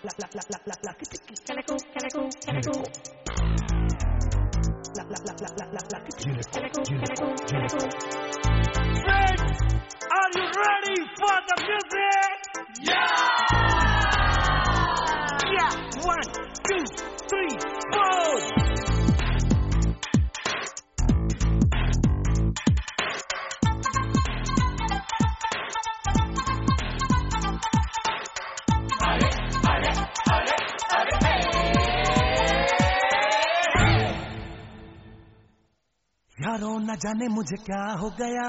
Are you ready for the music? Yeah! Yeah! 1, 2, 3, 4! यारों न जाने मुझे क्या हो गया,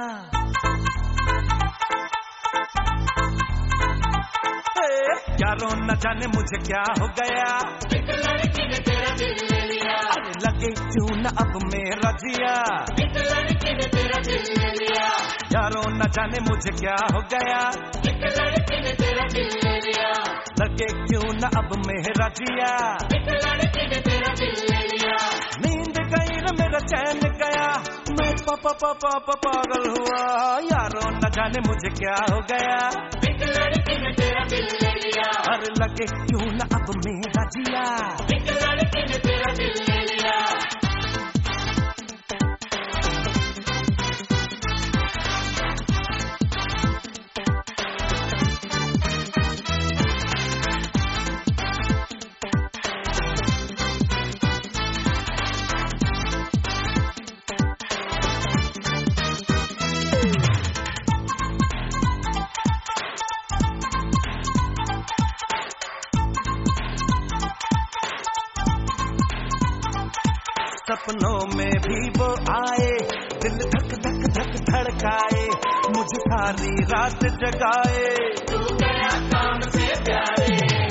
यारों न जाने मुझे क्या हो गया, एक लड़की ने तेरा दिल ले लिया, अरे लगे क्यों न अब मेरा जिया, एक लड़की ने तेरा दिल ले लिया, यारों न जाने मुझे क्या हो गया, एक लड़की ने तेरा दिल ले लिया, लगे क्यों न अब मेरा जिया, एक लड़की ने तेरा दिल ले लिया, नींद गई न मेरा चैन गया, मैं पागल हुआ, यारों न जाने मुझे क्या हो गया, एक लड़की ने तेरा दिल ले लिया, अरे लगे क्यों न अब मेरा जिया, एक लड़की ने तेरा दिल ले लिया। सपनों में भी वो आए, दिल धक धक धक धड़काए, मुझे सारी रात जगाए, तू गया काम से प्यारे,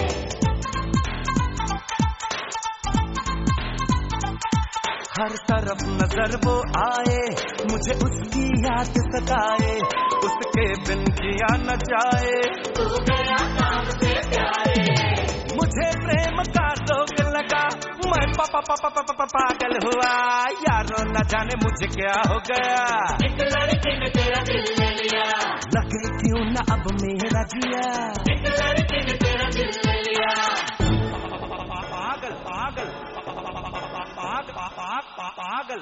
हर तरफ नजर वो आए, मुझे उसकी याद सताए, उसके बिन जिया न जाए, तू गया काम से प्यारे, मुझे प्रेम का रोग लगा, मैं पागल हुआ, यारों न जाने मुझे क्या हो गया, एक लड़की ने तेरा दिल ले लिया, लगे क्यों न अब मेरा जिया, एक लड़की ने तेरा दिल ले लिया, पागल पागल पागल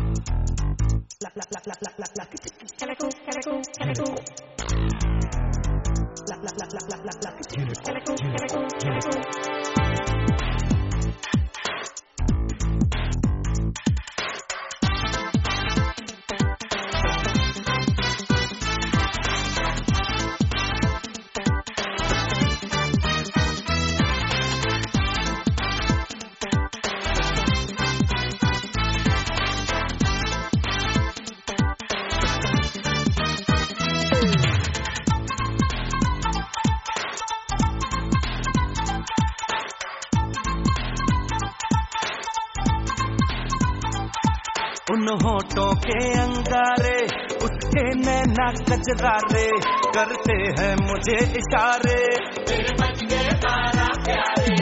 उन होठों के अंगारे, उसके नैना कजरारे, करते हैं मुझे इशारे, तेरे बच गए तारा प्यारे,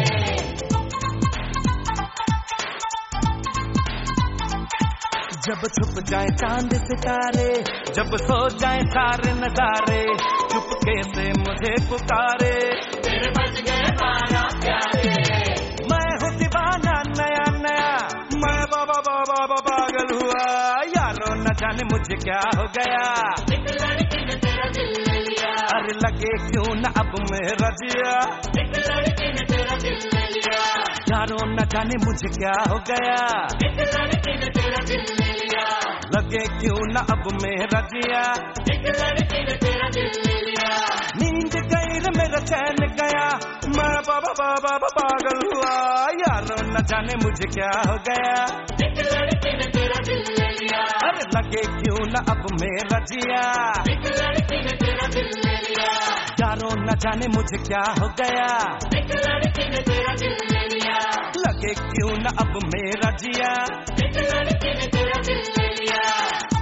जब छुप जाए चांद सितारे, जब सो जाए सारे नजारे, चुपके से मुझे पुकारे, तेरे बच गए तारा प्यारे, मैं हूँ दीवाना नया नया, मैं बाबा पागल हुआ, यारों न जाने मुझे क्या हो गया, एक लड़की ने तेरा दिल ले लिया, अरे लगे क्यों न अब मेरा जिया, एक लड़की ने तेरा दिल ले लिया, यारों न जाने मुझे क्या हो गया, एक लड़की ने तेरा दिल ले लिया, लगे क्यों न अब मेरा जिया, एक लड़की ने तेरा दिल ले लिया, नींद गई न मेरा चैन गया, मैं बाबा पागल हुआ, यारों न जाने मुझे क्या हो गया, एक लड़की ने तेरा दिल ले लिया, अरे लगे क्यों न अब मेरा जिया, एक लड़की ने तेरा दिल ले लिया, यारों न जाने मुझे क्या हो गया, एक लड़की ने तेरा दिल ले लिया, लगे क्यों न अब मेरा जिया, एक लड़की ने तेरा दिल ले लिया।